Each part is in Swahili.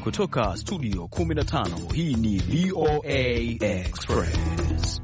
Kutoka studio 15 hii ni VOA Express.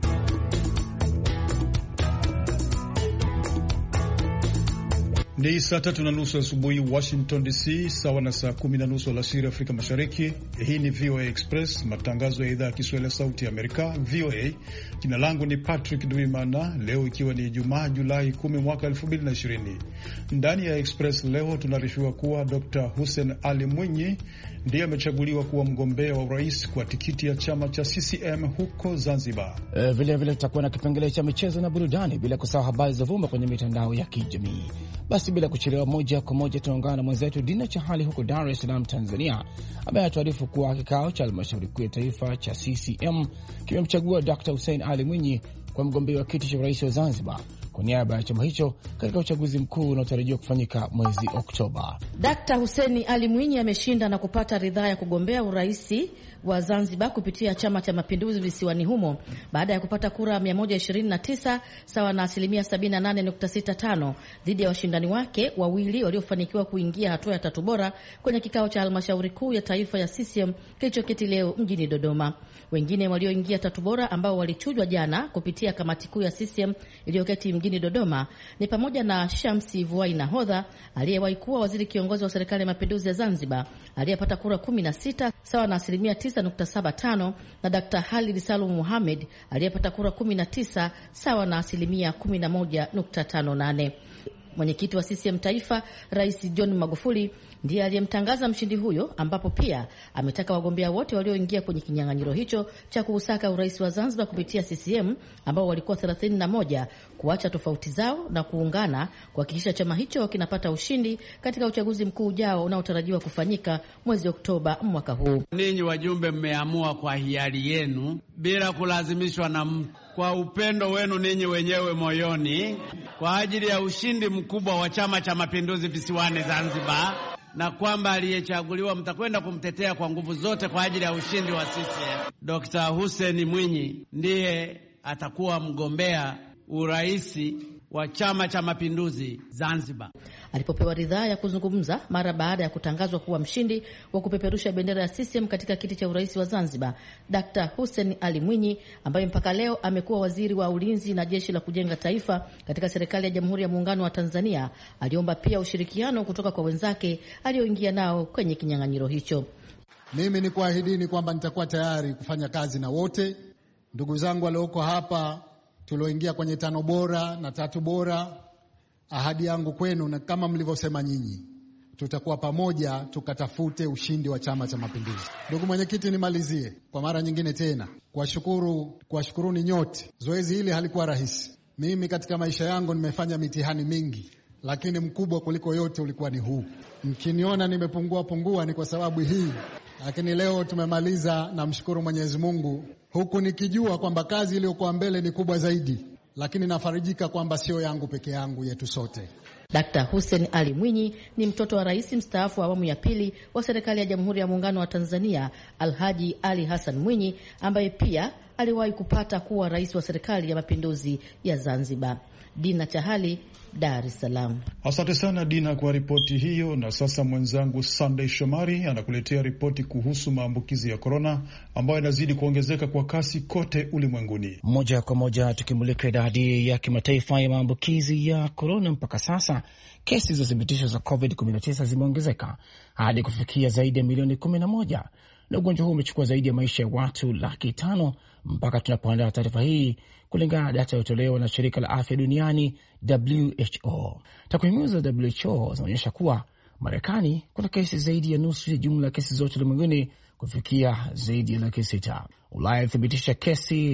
Ni saa 3:30 asubuhi Washington DC, sawa na saa 10:30 alasiri Afrika Mashariki. Hii ni VOA Express, matangazo ya idhaa ya Kiswahili ya Sauti ya Amerika, VOA. Jina langu ni Patrick Duimana. Leo ikiwa ni Ijumaa Julai 10 mwaka 2020. Ndani ya Express leo tunaarifiwa kuwa Dr. Hussein Ali Mwinyi ndiye amechaguliwa kuwa mgombea wa urais kwa tikiti ya chama cha CCM huko Zanzibar. Vile tutakuwa na kipengele cha michezo na burudani, bila kusahau habari za vuma kwenye mitandao ya kijamii. Basi bila kuchelewa, moja kwa moja tunaungana na mwenzetu Dina Chahali huko Dar es Salaam, Tanzania, ambaye anatuarifu kuwa kikao cha halmashauri kuu ya taifa cha CCM kimemchagua Dr. Hussein Ali Mwinyi kwa mgombea wa kiti cha urais wa Zanzibar kwa niaba ya chama hicho katika uchaguzi mkuu unaotarajiwa kufanyika mwezi Oktoba. Dr. Hussein Ali Mwinyi ameshinda na kupata ridhaa ya kugombea urais wa Zanzibar kupitia Chama cha Mapinduzi visiwani humo baada ya kupata kura 129 sawa na 78.65 dhidi ya washindani wake wawili waliofanikiwa kuingia hatua ya tatu bora kwenye kikao cha halmashauri kuu ya taifa ya CCM kilichoketi leo mjini Dodoma. Wengine walioingia tatu bora ambao walichujwa jana kupitia kamati kuu ya CCM iliyoketi mjini Dodoma ni pamoja na Shamsi Vuai Nahodha aliyewahi kuwa waziri kiongozi wa serikali ya mapinduzi ya Zanzibar aliyepata kura 16 sawa na 9.75 na Dr. Halid Salum Mohamed aliyepata kura 19 sawa na 11.58. Mwenyekiti wa CCM Taifa, Rais John Magufuli, ndiye aliyemtangaza mshindi huyo, ambapo pia ametaka wagombea wote walioingia kwenye kinyang'anyiro hicho cha kuusaka urais wa Zanzibar kupitia CCM ambao walikuwa 31 kuacha tofauti zao na kuungana kuhakikisha chama hicho kinapata ushindi katika uchaguzi mkuu ujao unaotarajiwa kufanyika mwezi Oktoba mwaka huu. Ninyi wajumbe mmeamua kwa hiari yenu bila kulazimishwa na mtu, kwa upendo wenu ninyi wenyewe moyoni, kwa ajili ya ushindi mkubwa wa Chama cha Mapinduzi visiwani Zanzibar, na kwamba aliyechaguliwa mtakwenda kumtetea kwa nguvu zote kwa ajili ya ushindi wa CCM. Dr. Hussein Mwinyi ndiye atakuwa mgombea uraisi wa Chama cha Mapinduzi Zanzibar. Alipopewa ridhaa ya kuzungumza mara baada ya kutangazwa kuwa mshindi wa kupeperusha bendera ya CCM katika kiti cha urais wa Zanzibar, Dr. Hussein Ali Mwinyi, ambaye mpaka leo amekuwa waziri wa ulinzi na jeshi la kujenga taifa katika serikali ya Jamhuri ya Muungano wa Tanzania, aliomba pia ushirikiano kutoka kwa wenzake alioingia nao kwenye kinyang'anyiro hicho. Mimi ni kuahidini kwamba nitakuwa tayari kufanya kazi na wote ndugu zangu walioko hapa tulioingia kwenye tano bora na tatu bora. Ahadi yangu kwenu, na kama mlivyosema nyinyi, tutakuwa pamoja tukatafute ushindi wa Chama cha Mapinduzi. Ndugu mwenyekiti, nimalizie kwa mara nyingine tena kuwashukuruni nyote. Zoezi hili halikuwa rahisi. Mimi katika maisha yangu nimefanya mitihani mingi, lakini mkubwa kuliko yote ulikuwa ni huu. Mkiniona nimepungua ni kwa sababu hii. Lakini leo tumemaliza, namshukuru Mwenyezi Mungu, huku nikijua kwamba kazi iliyokuwa mbele ni kubwa zaidi, lakini nafarijika kwamba sio yangu peke yangu, yetu sote. Dr. Hussein Ali Mwinyi ni mtoto wa rais mstaafu wa awamu ya pili wa serikali ya Jamhuri ya Muungano wa Tanzania, Alhaji Ali Hassan Mwinyi, ambaye pia aliwahi kupata kuwa rais wa serikali ya mapinduzi ya Zanzibar. Dina Chahali, Dar es Salaam. Asante sana Dina kwa ripoti hiyo. Na sasa mwenzangu Sunday Shomari anakuletea ripoti kuhusu maambukizi ya korona ambayo yanazidi kuongezeka kwa kasi kote ulimwenguni. Moja kwa moja tukimulika idadi ya kimataifa ya maambukizi ya korona, mpaka sasa kesi zilizothibitishwa za COVID-19 zimeongezeka hadi kufikia zaidi ya milioni 11, na ugonjwa huu umechukua zaidi ya maisha ya watu 500,000 mpaka tunapoandaa taarifa hii, kulingana na data iliyotolewa na shirika la afya duniani WHO. Takwimu za WHO zinaonyesha kuwa Marekani kuna kesi zaidi ya nusu ya jumla ya kesi zote ulimwenguni kufikia zaidi ya 600,000. Ulaya ilithibitisha kesi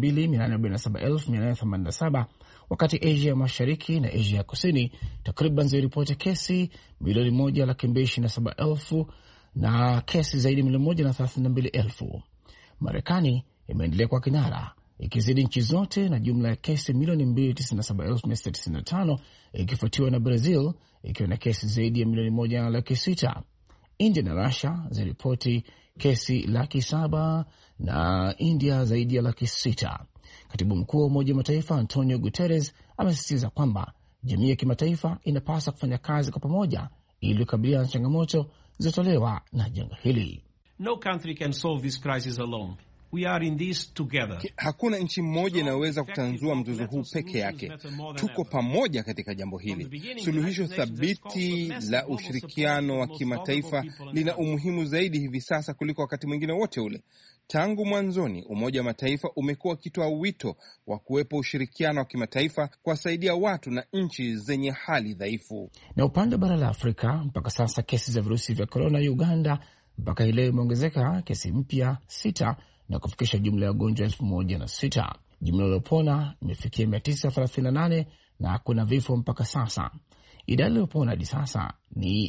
2,847,887, wakati Asia ya Mashariki na Asia ya Kusini takriban ziliripoti kesi 1,227,000 na kesi zaidi 1,132,000. Marekani imeendelea kwa kinara ikizidi nchi zote na jumla ya kesi 297,695, ikifuatiwa na Brazil ikiwa na kesi zaidi ya 1,600,000. India na Russia ziliripoti kesi 700,000 na India zaidi ya 600,000. Katibu mkuu wa Umoja wa Mataifa Antonio Guterres amesisitiza kwamba jamii ya kimataifa inapaswa kufanya kazi kwa pamoja ili kukabiliana na changamoto zilizotolewa na janga hili. No country can solve this crisis alone. We are in this together. Hakuna nchi moja inayoweza kutanzua mzozo huu peke yake. Tuko pamoja katika jambo hili. Suluhisho thabiti la ushirikiano wa kimataifa lina umuhimu zaidi hivi sasa kuliko wakati mwingine wote ule. Tangu mwanzoni, Umoja wa Mataifa umekuwa ukitoa wito wa kuwepo ushirikiano wa kimataifa kuwasaidia watu na nchi zenye hali dhaifu. Na upande wa bara la Afrika, mpaka sasa kesi za virusi vya korona Uganda mpaka ile imeongezeka kesi mpya 6 na kufikisha jumla ya wagonjwa 1006. Jumla iliyopona imefikia 938 na kuna vifo mpaka sasa. Idadi iliyopona hadi sasa ni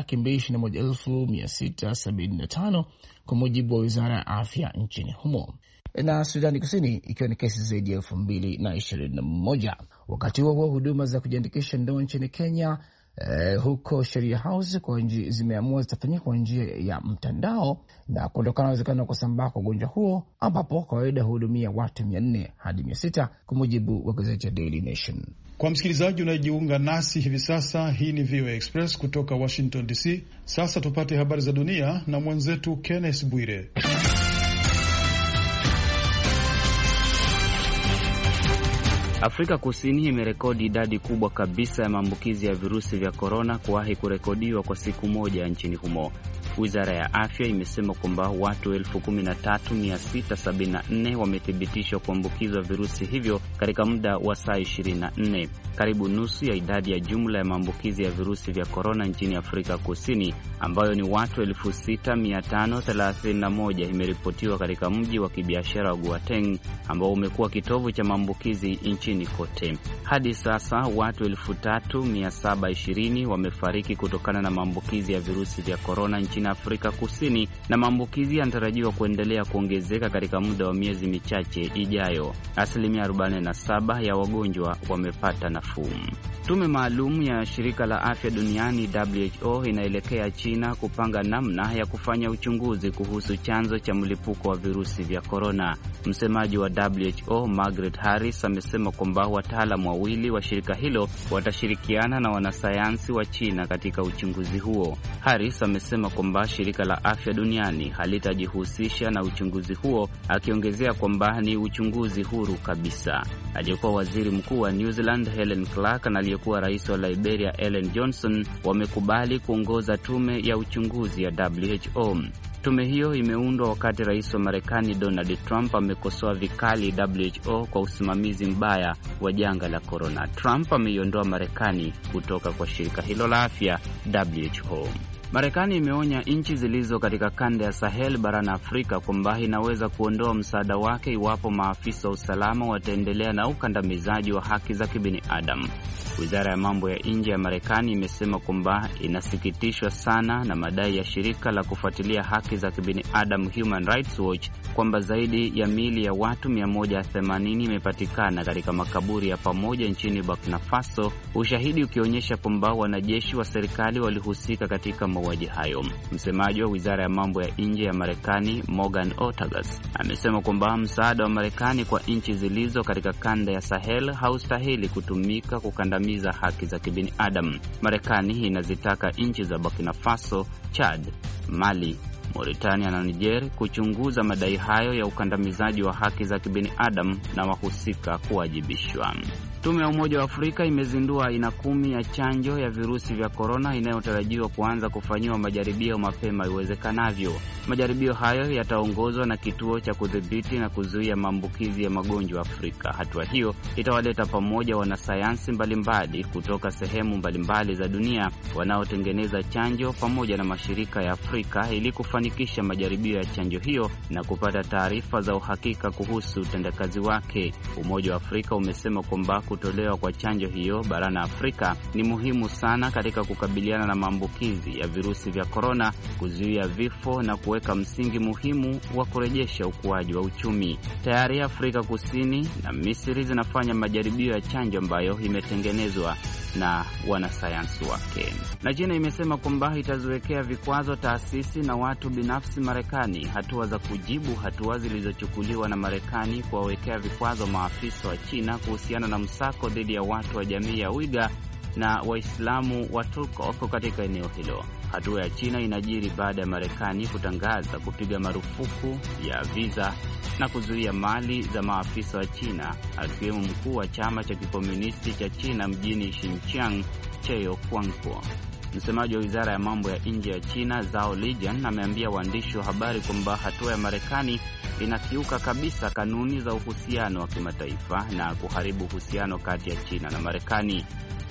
221,675 kwa mujibu wa Wizara ya Afya nchini humo. Na Sudani Kusini ikiwa ni kesi zaidi ya 2,021. Wakati huo huduma za kujiandikisha ndoa nchini Kenya huko Sheria House kwa zimeamua zitafanyika kwa njia ya mtandao na kuondokana na uwezekano wa kusambaa kwa ugonjwa huo, ambapo kawaida hudumia watu 400 hadi 600 kwa mujibu wa gazeti ya Daily Nation. Kwa msikilizaji unayejiunga nasi hivi sasa, hii ni VOA Express kutoka Washington DC. Sasa tupate habari za dunia na mwenzetu Kenneth Bwire. Afrika Kusini imerekodi idadi kubwa kabisa ya maambukizi ya virusi vya korona kuwahi kurekodiwa kwa siku moja nchini humo. Wizara ya Afya imesema kwamba watu 13,674 wamethibitishwa kuambukizwa virusi hivyo katika muda wa saa 24. Karibu nusu ya idadi ya jumla ya maambukizi ya virusi vya korona nchini Afrika Kusini, ambayo ni watu 6,531, imeripotiwa katika mji wa kibiashara wa Gauteng ambao umekuwa kitovu cha maambukizi nchini kote. Hadi sasa watu 3,720 wamefariki kutokana na maambukizi ya virusi vya korona nchini Afrika Kusini, na maambukizi yanatarajiwa kuendelea kuongezeka katika muda wa miezi michache ijayo. 47% ya wagonjwa wamepata nafuu. Tume maalum ya shirika la afya duniani WHO inaelekea China kupanga namna ya kufanya uchunguzi kuhusu chanzo cha mlipuko wa virusi vya korona. Msemaji wa WHO Margaret Harris amesema kwamba wataalamu wawili wa shirika hilo watashirikiana na wanasayansi wa China katika uchunguzi huo. Harris amesema kwamba shirika la afya duniani halitajihusisha na uchunguzi huo, akiongezea kwamba ni uchunguzi huru kabisa. Aliyekuwa waziri mkuu wa New Zealand Helen Clark na aliyekuwa rais wa Liberia Ellen Johnson wamekubali kuongoza tume ya uchunguzi ya WHO. Tume hiyo imeundwa wakati rais wa Marekani Donald Trump amekosoa vikali WHO kwa usimamizi mbaya wa janga la korona. Trump ameiondoa Marekani kutoka kwa shirika hilo la afya WHO. Marekani imeonya nchi zilizo katika kanda ya Sahel barani Afrika kwamba inaweza kuondoa msaada wake iwapo maafisa wa usalama wataendelea na ukandamizaji wa haki za kibinadamu. Wizara ya mambo ya nje ya Marekani imesema kwamba inasikitishwa sana na madai ya shirika la kufuatilia haki za kibinadamu Human Rights Watch kwamba zaidi ya miili ya watu 180 imepatikana katika makaburi ya pamoja nchini Burkina Faso, ushahidi ukionyesha kwamba wanajeshi wa serikali walihusika katika mauaji hayo. Msemaji wa wizara ya mambo ya nje ya Marekani Morgan Ortagus amesema kwamba msaada wa Marekani kwa nchi zilizo katika kanda ya Sahel haustahili kutumika kukandamiza haki za kibinadamu. Marekani inazitaka nchi za Burkina Faso, Chad, Mali, Mauritania na Niger kuchunguza madai hayo ya ukandamizaji wa haki za kibinadamu na wahusika kuwajibishwa. Tume ya Umoja wa Afrika imezindua aina 10 ya chanjo ya virusi vya korona inayotarajiwa kuanza kufanyiwa majaribio mapema iwezekanavyo. Majaribio hayo yataongozwa na kituo cha kudhibiti na kuzuia maambukizi ya magonjwa Afrika. Hatua hiyo itawaleta pamoja wanasayansi mbalimbali kutoka sehemu mbalimbali za dunia wanaotengeneza chanjo pamoja na mashirika ya Afrika ili kufanikisha majaribio ya chanjo hiyo na kupata taarifa za uhakika kuhusu utendakazi wake. Umoja wa Afrika umesema kwamba kutolewa kwa chanjo hiyo barani Afrika ni muhimu sana katika kukabiliana na maambukizi ya virusi vya korona, kuzuia vifo na kuweka msingi muhimu wa kurejesha ukuaji wa uchumi. Tayari Afrika Kusini na Misri zinafanya majaribio ya chanjo ambayo imetengenezwa na wanasayansi wake. Na China imesema kwamba itaziwekea vikwazo taasisi na watu binafsi Marekani, hatua za kujibu hatua zilizochukuliwa na Marekani kuwawekea vikwazo maafisa wa China kuhusiana na msako dhidi ya watu wa jamii ya Uighur na Waislamu wa Turkok katika eneo hilo. Hatua ya China inajiri baada ya Marekani kutangaza kupiga marufuku ya visa na kuzuia mali za maafisa wa China, akiwemo mkuu wa chama cha kikomunisti cha China mjini Xinjiang, Cheo Kuangkuo. Msemaji wa wizara ya mambo ya nje ya China, Zhao Lijian, ameambia waandishi wa habari kwamba hatua ya Marekani inakiuka kabisa kanuni za uhusiano wa kimataifa na kuharibu uhusiano kati ya China na Marekani.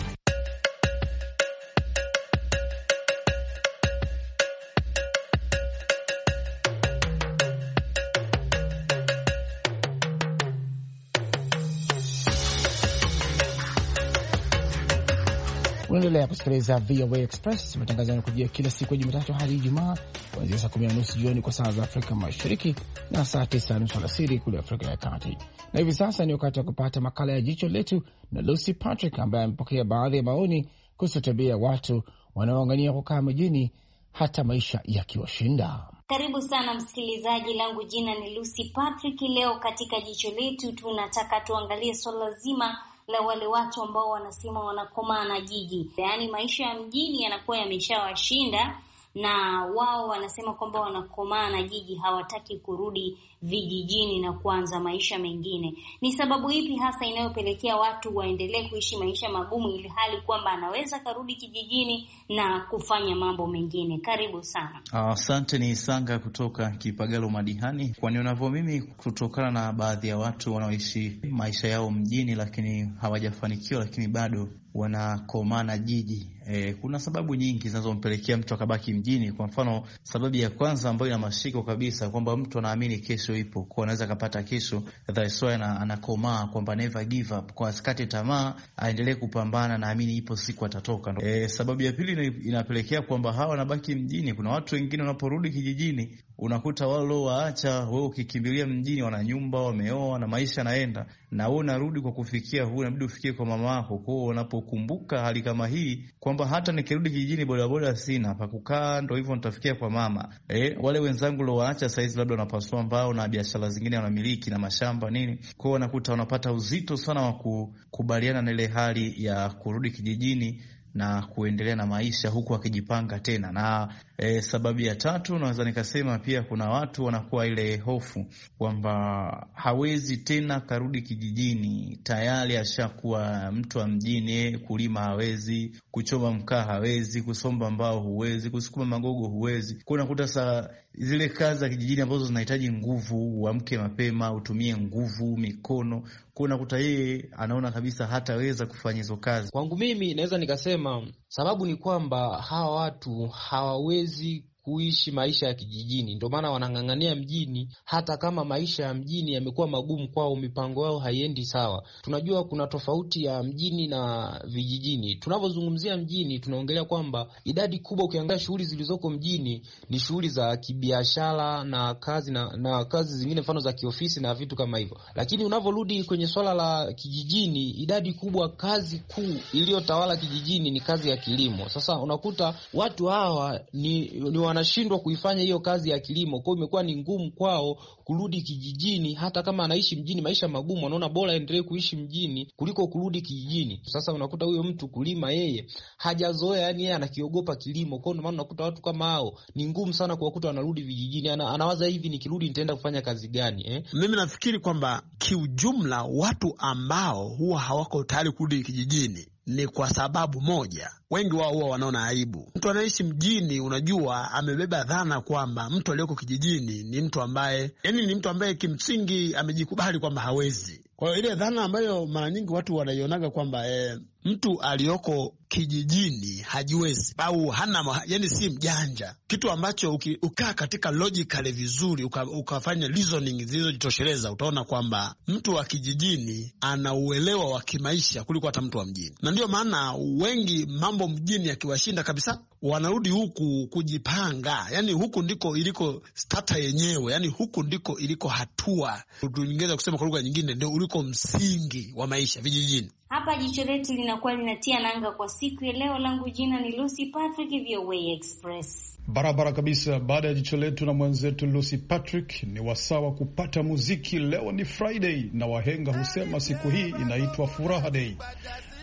Unaendelea kusikiliza VOA Express, matangazo yanakujia kila siku ya Jumatatu hadi Ijumaa kuanzia saa 10:30 jioni kwa saa za Afrika Mashariki na saa 9:30 alasiri kule Afrika ya Kati. Na hivi sasa ni wakati wa kupata makala ya Jicho Letu na Lucy Patrick, ambaye amepokea baadhi ya maoni kuhusu tabia ya watu wanaoangania kukaa mjini hata maisha yakiwashinda. Karibu sana msikilizaji, langu jina ni Lucy Patrick. Leo katika Jicho Letu tunataka tuangalie swala zima la wale watu ambao wanasema wanakomaa na jiji. Yaani maisha ya mjini yanakuwa yameshawashinda na wao wanasema kwamba wanakomaa na jiji, hawataki kurudi vijijini na kuanza maisha mengine. Ni sababu ipi hasa inayopelekea watu waendelee kuishi maisha magumu ili hali kwamba anaweza karudi kijijini na kufanya mambo mengine? Karibu sana. Asante. Ni Sanga kutoka Kipagalo Madihani. Kwa nionavyo mimi, kutokana na baadhi ya watu wanaoishi maisha yao mjini lakini hawajafanikiwa, lakini bado wanakomana jiji. Kuna sababu nyingi zinazompelekea mtu akabaki mjini. Kwa mfano, sababu ya kwanza ambayo ina mashiko kabisa kwamba mtu anaamini kesho ipo, kwa anaweza kupata kesho, that's why anakomaa kwamba never give up, kwa asikate tamaa, aendelee kupambana, naamini ipo siku atatoka. Sababu ya pili inapelekea kwamba hawa wanabaki mjini. Kuna watu wengine wanaporudi kijijini unakuta wale waacha wewe ukikimbilia mjini, wana nyumba, wameoa na maisha yanaenda, na wewe unarudi kwa kufikia huu, inabidi ufikie kwa mama yako. Kwa hiyo unapokumbuka hali kama hii kwamba hata nikirudi kijijini bodaboda sina pa kukaa, ndio hivyo nitafikia kwa mama. Wale wenzangu leo waacha saizi labda wanapasua mbao na biashara zingine wanamiliki na mashamba nini. Kwa hiyo unakuta wanapata uzito sana wa kukubaliana na ile hali ya kurudi kijijini na kuendelea na maisha huku wakijipanga tena. Na sababu ya tatu naweza nikasema pia kuna watu wanakuwa ile hofu kwamba hawezi tena karudi kijijini, tayari ashakuwa mtu wa mjini, kulima hawezi, kuchoma mkaa hawezi, kusomba mbao huwezi, kusukuma magogo huwezi. Kwa unakuta saa zile kazi za kijijini ambazo zinahitaji nguvu, uamke mapema, utumie nguvu, mikono, kwa unakuta yeye anaona kabisa hataweza kufanya hizo kazi. Kwangu mimi naweza nikasema sababu ni kwamba hawa watu hawawezi kuishi maisha ya kijijini, ndio maana wanang'ang'ania mjini, hata kama maisha ya mjini yamekuwa magumu kwao, mipango yao haiendi sawa. Tunajua kuna tofauti ya mjini na vijijini. Tunapozungumzia mjini, tunaongelea kwamba idadi kubwa, ukiangalia shughuli zilizoko mjini ni shughuli za kibiashara na kazi na kazi zingine, mfano za kiofisi na vitu kama hivyo. Lakini unavorudi kwenye swala la kijijini, idadi kubwa, kazi kuu iliyotawala kijijini ni kazi ya kilimo. Sasa unakuta watu hawa ni wanashindwa kuifanya hiyo kazi ya kilimo, kwa hiyo imekuwa ni ngumu kwao kurudi kijijini. Hata kama anaishi mjini maisha magumu, anaona bora endelee kuishi mjini kuliko kurudi kijijini. Sasa unakuta huyo mtu kulima yeye hajazoea, yani yeye anakiogopa kilimo. Kwa hiyo maana unakuta watu kama hao ni ngumu sana kuwakuta wanarudi vijijini. Anawaza hivi, nikirudi nitaenda kufanya kazi gani? Mimi nafikiri kwamba kiujumla watu ambao huwa hawako tayari kurudi kijijini ni kwa sababu moja, wengi wao huwa wanaona aibu. Mtu anaishi mjini, unajua, amebeba dhana kwamba mtu aliyeko kijijini ni mtu ambaye, yani ni mtu ambaye kimsingi amejikubali kwamba hawezi. Kwa hiyo ile dhana ambayo mara nyingi watu wanaionaga kwamba mtu aliyoko kijijini hajiwezi au hana, yani si mjanja, kitu ambacho ukaa katika logically vizuri, ukafanya reasoning zilizojitosheleza, utaona kwamba mtu wa kijijini ana uelewa wa kimaisha kuliko hata mtu wa mjini. Na ndio maana wengi mambo mjini yakiwashinda kabisa, wanarudi huku kujipanga. Yani huku ndiko iliko starter yenyewe, yani huku ndiko iliko hatua, tungeweza kusema kwa lugha nyingine ndio uliko msingi wa maisha vijijini. Hapa Jicho Letu linakuwa linatia nanga kwa siku ya leo. Langu jina ni Lucy Patrick, VOA Express. Barabara kabisa. Baada ya Jicho Letu na mwenzetu Lucy Patrick, ni wasawa kupata muziki. Leo ni Friday na wahenga husema siku hii inaitwa Furaha Day.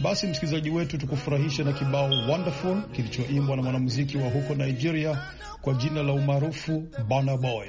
Basi msikilizaji wetu, tukufurahishe na kibao Wonderful kilichoimbwa na mwanamuziki wa huko Nigeria kwa jina la umaarufu Burna Boy.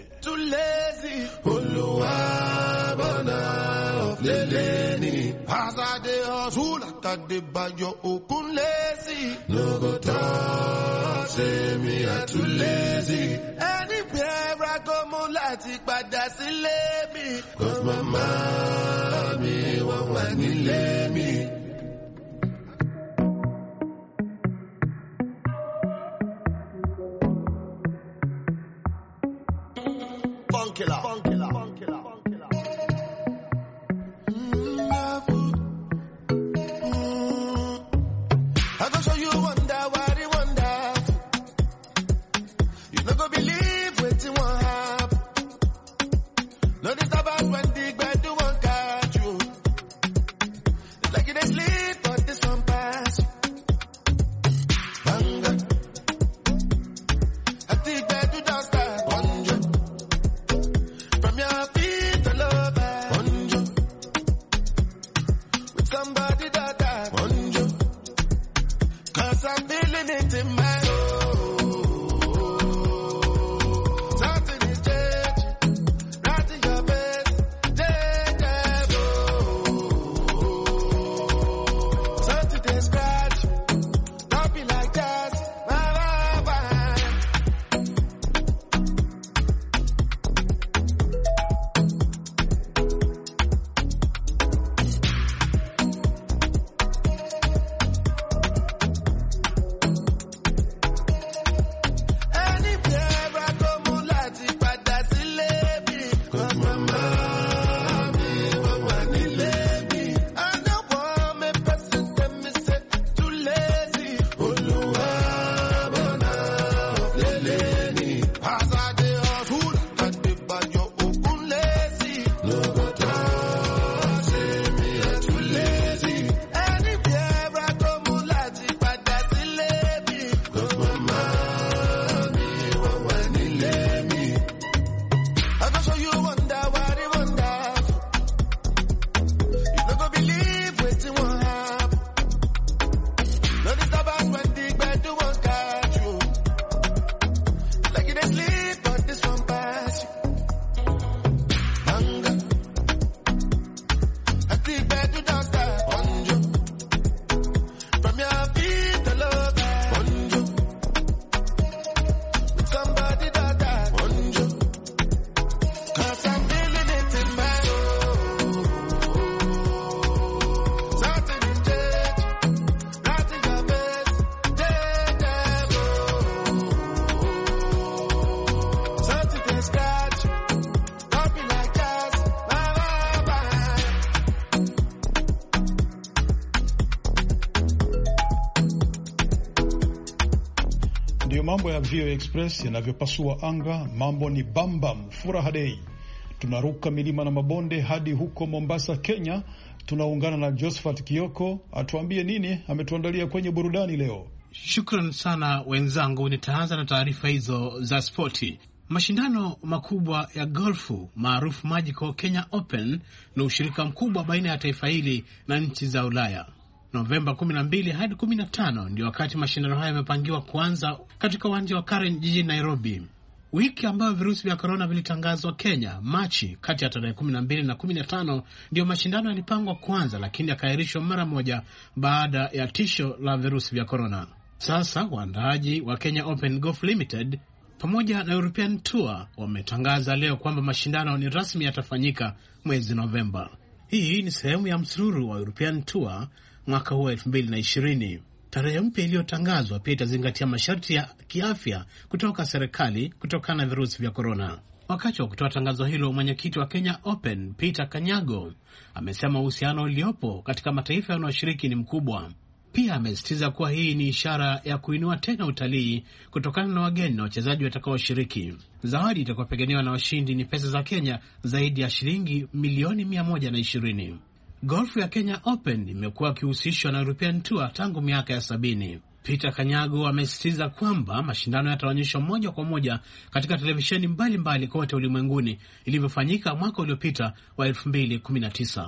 Ndiyo mambo ya VOA Express yanavyopasua anga. Mambo ni bambam, furaha dei. Tunaruka milima na mabonde hadi huko Mombasa, Kenya. Tunaungana na Josephat Kioko atuambie nini ametuandalia kwenye burudani leo. Shukran sana wenzangu, nitaanza na taarifa hizo za spoti. Mashindano makubwa ya golfu maarufu Magical Kenya Open na ushirika mkubwa baina ya taifa hili na nchi za Ulaya. Novemba 12 hadi 15 ndio wakati mashindano haya yamepangiwa kuanza katika uwanja wa Karen jijini Nairobi. Wiki ambayo virusi vya corona vilitangazwa Kenya, Machi kati ya tarehe 12 na 15 ndio mashindano yalipangwa kuanza, lakini yakaahirishwa mara moja baada ya tisho la virusi vya corona. Sasa waandaaji wa Kenya Open Golf Limited pamoja na European Tour wametangaza leo kwamba mashindano ni rasmi yatafanyika mwezi Novemba. Hii ni sehemu ya msururu wa European Tour mwaka huu 2020. Tarehe mpya iliyotangazwa pia itazingatia masharti ya kiafya kutoka serikali kutokana na virusi vya corona. Wakati wa kutoa tangazo hilo, mwenyekiti wa Kenya Open Peter Kanyago amesema uhusiano uliopo katika mataifa yanayoshiriki ni mkubwa. Pia amesisitiza kuwa hii ni ishara ya kuinua tena utalii kutokana na wageni na wachezaji watakaoshiriki. Zawadi itakayopiganiwa na washindi ni pesa za Kenya zaidi ya shilingi milioni 120. Golfu ya Kenya Open imekuwa ikihusishwa na European Tour tangu miaka ya 70. Peter Kanyago amesisitiza kwamba mashindano yataonyeshwa moja kwa moja katika televisheni mbalimbali kote ulimwenguni ilivyofanyika mwaka uliopita wa 2019.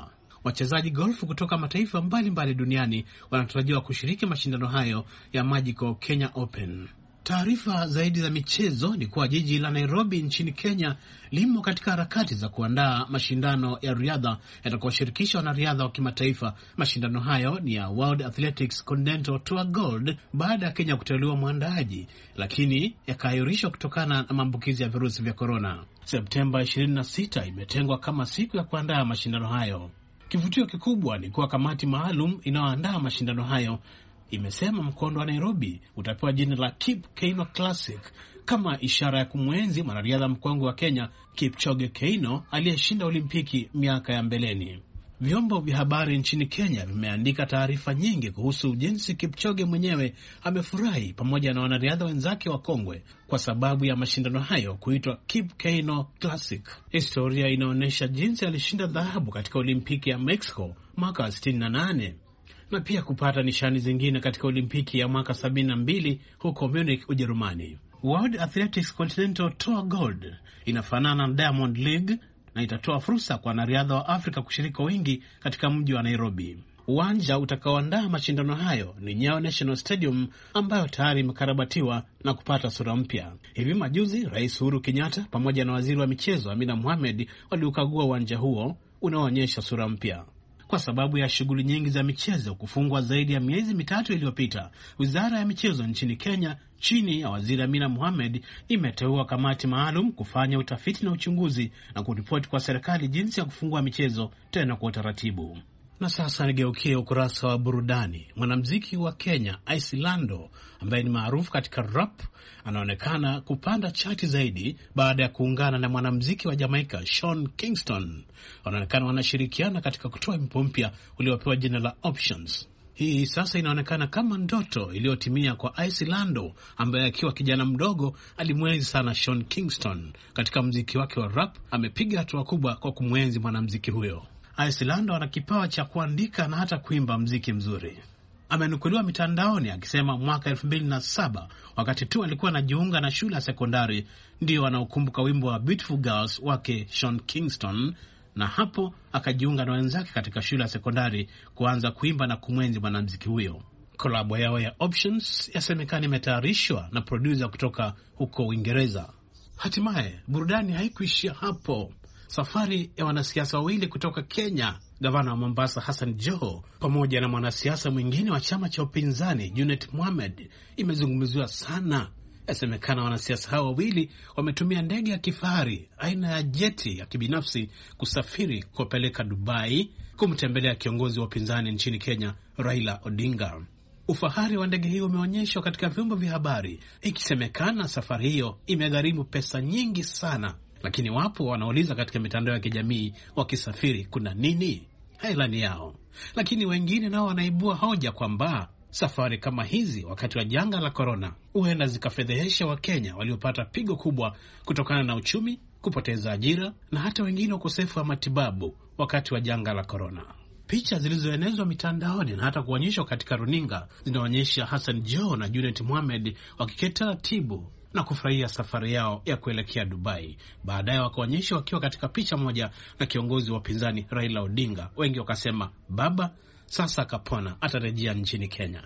Wachezaji golfu kutoka mataifa mbalimbali duniani wanatarajiwa kushiriki mashindano hayo ya Magical Kenya Open. Taarifa zaidi za michezo ni kuwa jiji la Nairobi nchini Kenya limo katika harakati za kuandaa mashindano ya riadha yatakayoshirikisha wanariadha wa kimataifa. Mashindano hayo ni ya World Athletics Continental Tour Gold baada ya Kenya kuteuliwa mwandaaji, lakini yakaahirishwa kutokana na maambukizi ya virusi vya korona. Septemba 26 imetengwa kama siku ya kuandaa mashindano hayo. Kivutio kikubwa ni kuwa kamati maalum inayoandaa mashindano hayo imesema mkondo wa Nairobi utapewa jina la Kip Keino Classic kama ishara ya kumwenzi mwanariadha mkongwe wa Kenya Kipchoge Keino aliyeshinda Olimpiki miaka ya mbeleni. Vyombo vya habari nchini Kenya vimeandika taarifa nyingi kuhusu jinsi Kipchoge mwenyewe amefurahi pamoja na wanariadha wenzake wa kongwe kwa sababu ya mashindano hayo kuitwa Kip Keino Classic. Historia inaonyesha jinsi alishinda dhahabu katika Olimpiki ya Mexico mwaka 68 na pia kupata nishani zingine katika Olimpiki ya mwaka 72 huko Munich, Ujerumani. World Athletics Continental Tour Gold inafanana na Diamond League na itatoa fursa kwa wanariadha wa Afrika kushiriki wingi katika mji wa Nairobi. Uwanja utakaoandaa mashindano hayo ni Nyayo National Stadium ambayo tayari imekarabatiwa na kupata sura mpya. Hivi majuzi Rais Uhuru Kenyatta pamoja na waziri wa michezo Amina Mohamed waliukagua uwanja huo unaoonyesha sura mpya. Kwa sababu ya shughuli nyingi za michezo kufungwa zaidi ya miezi mitatu iliyopita, Wizara ya Michezo nchini Kenya chini ya Waziri Amina Mohamed imeteua kamati maalum kufanya utafiti na uchunguzi na kuripoti kwa serikali jinsi ya kufungua michezo tena kwa utaratibu. Na sasa nigeukie ukurasa wa burudani. Mwanamuziki wa Kenya Icelando ambaye ni maarufu katika rap anaonekana kupanda chati zaidi baada ya kuungana na mwanamuziki wa Jamaica Sean Kingston. Wanaonekana wanashirikiana katika kutoa wimbo mpya uliopewa jina la Options. Hii sasa inaonekana kama ndoto iliyotimia kwa Icelando ambaye akiwa kijana mdogo alimwenzi sana Sean Kingston. Katika muziki wake wa rap amepiga hatua kubwa kwa kumwenzi mwanamuziki huyo. Icelando ana kipawa cha kuandika na hata kuimba mziki mzuri. Amenukuliwa mitandaoni akisema mwaka 2007 wakati tu alikuwa anajiunga na shule ya sekondari ndio anaokumbuka wimbo wa Beautiful Girls wake Sean Kingston, na hapo akajiunga na wenzake katika shule ya sekondari kuanza kuimba na kumwenzi mwanamuziki huyo. Kolabo yao ya Options yasemekana imetayarishwa na producer kutoka huko Uingereza. Hatimaye burudani haikuishia hapo. Safari ya wanasiasa wawili kutoka Kenya, gavana wa Mombasa Hassan Joho pamoja na mwanasiasa mwingine wa chama cha upinzani Junet Mohamed imezungumziwa sana. Yasemekana wanasiasa hao wawili wametumia ndege ya kifahari aina ya jeti ya kibinafsi kusafiri kupeleka Dubai kumtembelea kiongozi wa upinzani nchini Kenya Raila Odinga. Ufahari wa ndege hiyo umeonyeshwa katika vyombo vya habari, ikisemekana safari hiyo imegharimu pesa nyingi sana. Lakini wapo wanauliza katika mitandao ya kijamii, wakisafiri kuna nini? Hailani yao. Lakini wengine nao wanaibua hoja kwamba safari kama hizi wakati wa janga la korona huenda zikafedhehesha Wakenya waliopata pigo kubwa kutokana na uchumi, kupoteza ajira na hata wengine ukosefu wa matibabu wakati wa janga la korona. Picha zilizoenezwa mitandaoni na hata kuonyeshwa katika runinga zinaonyesha Hassan Joho na Junet Mohamed wakiketi taratibu na kufurahia safari yao ya kuelekea Dubai. Baadaye wakaonyesha wakiwa katika picha moja na kiongozi wa upinzani Raila Odinga. Wengi wakasema baba sasa akapona, atarejea nchini Kenya.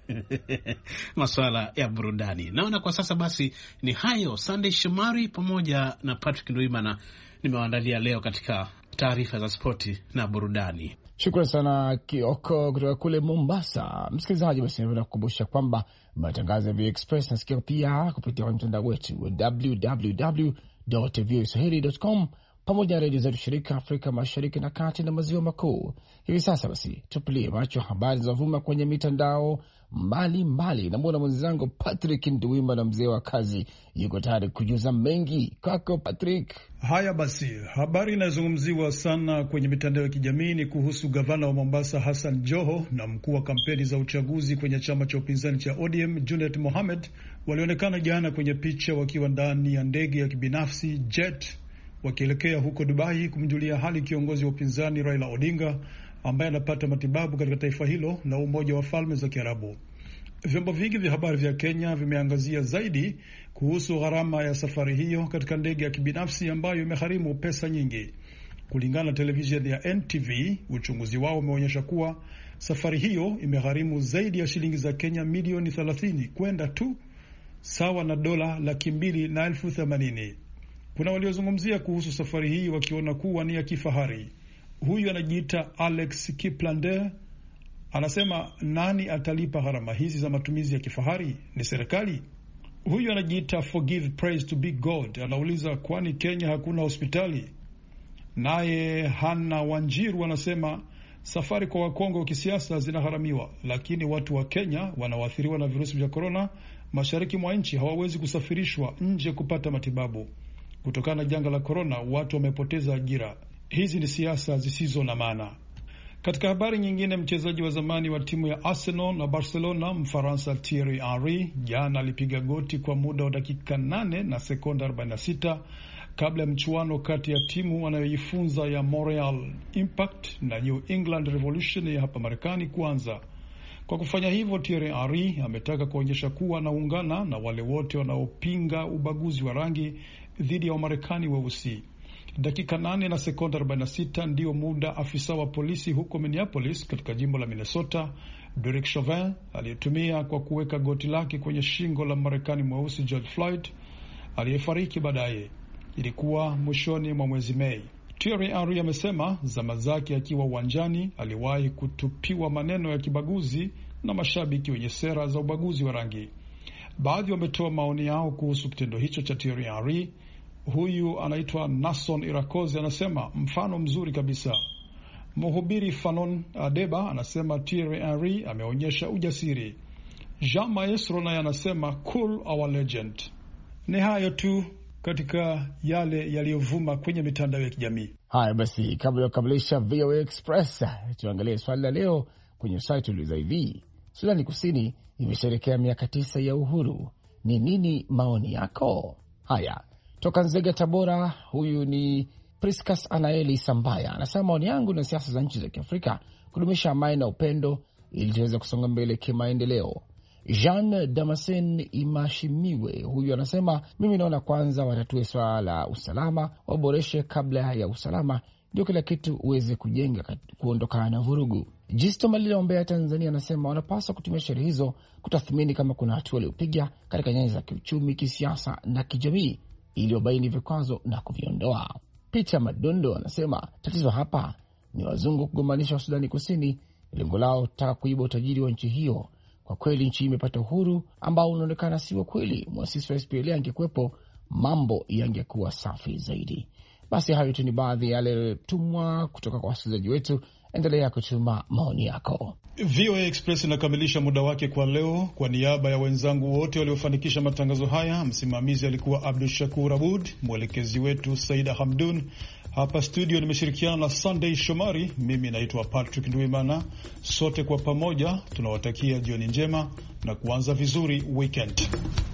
Masuala ya burudani. Naona kwa sasa basi ni hayo. Sunday Shomari pamoja na Patrick Ndwimana nimewaandalia leo katika taarifa za spoti na burudani. Shukrani sana Kioko kutoka kule Mombasa. Msikilizaji, basi napenda kukumbusha kwamba matangazo ya VOA Express nasikia pia kupitia mtandao wetu wa www.voaswahili.com pamoja na redio zetu shirika Afrika Mashariki na Kati na Maziwa Makuu. Hivi sasa basi tupilie macho habari zinazovuma kwenye mitandao mbalimbali. Namwona mwenzangu Patrick Nduwima na mzee wa kazi yuko tayari kujuza mengi. Kwako Patrick. Haya basi, habari inayozungumziwa sana kwenye mitandao ya kijamii ni kuhusu gavana wa Mombasa Hassan Joho na mkuu wa kampeni za uchaguzi kwenye chama cha upinzani cha ODM Junet Mohamed walionekana jana kwenye picha wakiwa ndani ya ndege ya kibinafsi jet wakielekea huko Dubai kumjulia hali kiongozi wa upinzani Raila Odinga ambaye anapata matibabu katika taifa hilo na Umoja wa Falme za Kiarabu. Vyombo vingi vya habari vya Kenya vimeangazia zaidi kuhusu gharama ya safari hiyo katika ndege ya kibinafsi ambayo imegharimu pesa nyingi. Kulingana na televisheni ya NTV, uchunguzi wao umeonyesha kuwa safari hiyo imegharimu zaidi ya shilingi za Kenya milioni 30 kwenda tu, sawa na dola 280,000. Kuna waliozungumzia kuhusu safari hii wakiona kuwa ni ya kifahari. Huyu anajiita Alex Kiplander, anasema nani atalipa gharama hizi za matumizi ya kifahari? Ni serikali? Huyu anajiita Forgive Praise to be God, anauliza kwani Kenya hakuna hospitali? Naye Hana Wanjiru anasema safari kwa Wakongo wa kisiasa zinagharamiwa, lakini watu wa Kenya wanaoathiriwa na virusi vya korona mashariki mwa nchi hawawezi kusafirishwa nje kupata matibabu. Kutokana na janga la korona, watu wamepoteza ajira. Hizi ni siasa zisizo na maana. Katika habari nyingine, mchezaji wa zamani wa timu ya Arsenal na Barcelona, Mfaransa Thierry Henry, jana alipiga goti kwa muda wa dakika 8 na sekonda 46 kabla ya mchuano kati ya timu anayoifunza ya Montreal Impact na New England Revolution ya hapa Marekani kuanza. Kwa kufanya hivyo, Thierry Henry ametaka kuonyesha kuwa anaungana na wale wote wanaopinga ubaguzi wa rangi dhidi ya Wamarekani weusi. Dakika 8 na sekonda 46 ndio muda afisa wa polisi huko Minneapolis katika jimbo la Minnesota, Derek Chauvin, aliyetumia kwa kuweka goti lake kwenye shingo la Marekani mweusi George Floyd aliyefariki baadaye. Ilikuwa mwishoni mwa mwezi Mei. Thierry Henry amesema zama zake akiwa uwanjani aliwahi kutupiwa maneno ya kibaguzi na mashabiki wenye sera za ubaguzi wa rangi. Baadhi wametoa maoni yao kuhusu kitendo hicho cha Thierry Henry. Huyu anaitwa Nason Irakoze anasema mfano mzuri kabisa. Mhubiri Fanon Adeba anasema Thierry Henry ameonyesha ujasiri. Jean Maestro naye anasema cool our legend. Ni hayo tu katika yale yaliyovuma kwenye mitandao ya kijamii. Haya basi, kabla ya kukamilisha VOA Express, tuangalie swali la leo kwenye site uliza hivi: Sudani Kusini imesherehekea miaka 9 ya uhuru. Ni nini maoni yako? Haya, toka Nzega, Tabora, huyu ni Priscus Anaeli Sambaya anasema maoni yangu na siasa za nchi za Kiafrika kudumisha amani na upendo ili tuweze kusonga mbele kimaendeleo. Jean Damasen Imashimiwe huyu anasema mimi naona kwanza watatue swala la usalama, waboreshe kabla ya usalama, ndio kila kitu uweze kujenga kuondokana na vurugu. Jisto Malila Ombea Tanzania anasema wanapaswa kutumia sheria hizo kutathmini kama kuna hatua waliopiga katika nyanja za kiuchumi, kisiasa na kijamii iliyobaini vikwazo na kuviondoa. Peter Madondo anasema tatizo hapa ni wazungu kugombanisha wa Sudani Kusini, lengo lao kutaka kuiba utajiri wa nchi hiyo. Kwa kweli nchi imepata uhuru ambao unaonekana si wa kweli. Mwasisi wa SPLA angekuwepo, mambo yangekuwa safi zaidi. Basi hayo tu ni baadhi ya yale tumwa kutoka kwa wasikilizaji wetu. Endelea kutuma maoni yako. VOA Express inakamilisha muda wake kwa leo. Kwa niaba ya wenzangu wote waliofanikisha matangazo haya, msimamizi alikuwa Abdul Shakur Abud, mwelekezi wetu Saida Hamdun. Hapa studio nimeshirikiana na Sunday Shomari. Mimi naitwa Patrick Ndwimana. Sote kwa pamoja tunawatakia jioni njema na kuanza vizuri weekend.